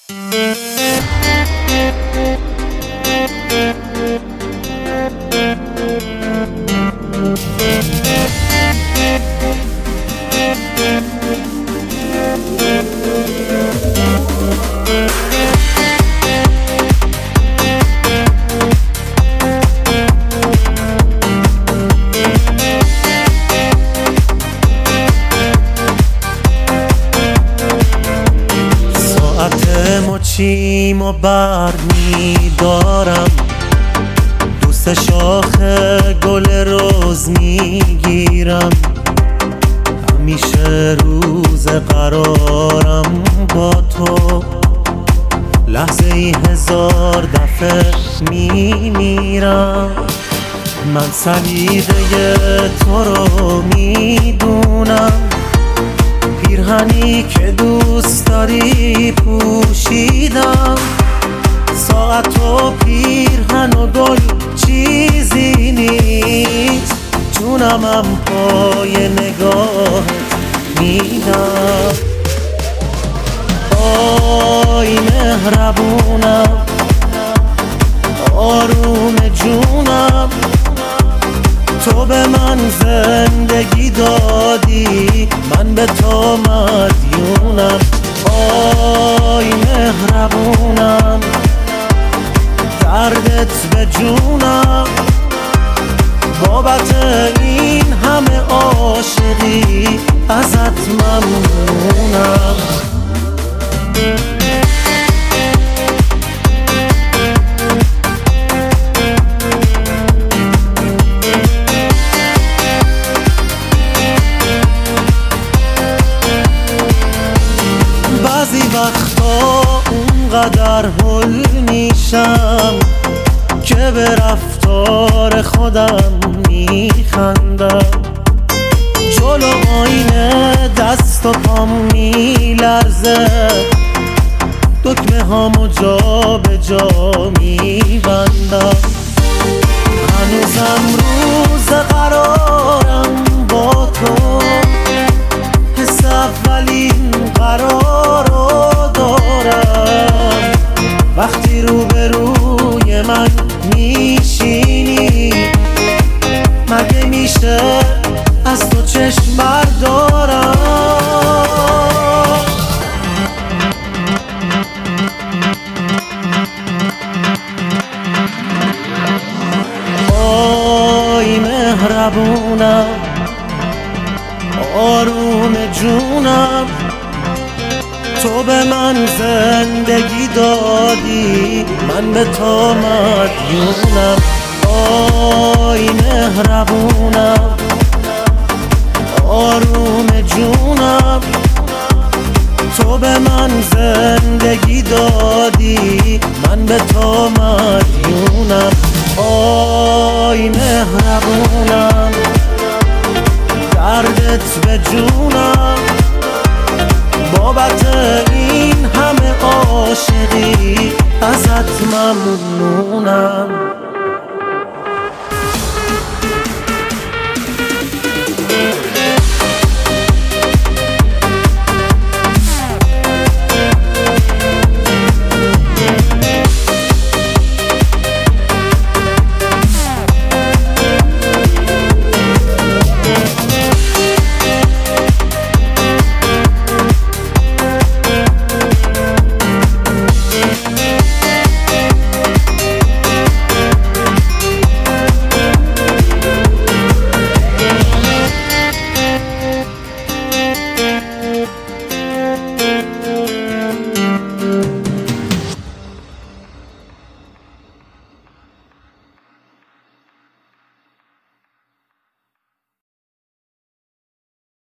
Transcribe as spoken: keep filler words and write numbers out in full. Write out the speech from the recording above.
مچیم و برد می‌دارم، دوست شاخ گل روز میگیرم، همیشه روز قرارم با تو، لحظه ای هزار دفعه میمیرم. من سلیقه تو رو میدونم، پیرهنی که دوست داری پوشیدم، ساعت و پیرهن و گل چیزی نیست، جونمم پای نگاهت میدم. آی مهربونم، آروم جونم، تو به من زندگی دادی، من به تو مدیونم. آی مهربونم، دردت به جونم، بابت این همه عاشقی ازت ممنونم. بعضی وقتا اونقدر هل میشم که به رفتار خودم میخندم، جلو آینه دست و پام میلرزه، دکمه هامو جا به جا میبندم، هنوزم روز قرارم با تو، حس اولین قرار رو دارم، وقتی روبروی من میشینی مگه میشه از تو چشم بردارم. آی مهربونم، آروم جونم، تو به من زندگی دادی، من به تو مدیونم. آی مهربونم، آروم جونم، تو به من زندگی دادی، من به تو مدیونم. آی مهربونم، دردت به جونم، بابت این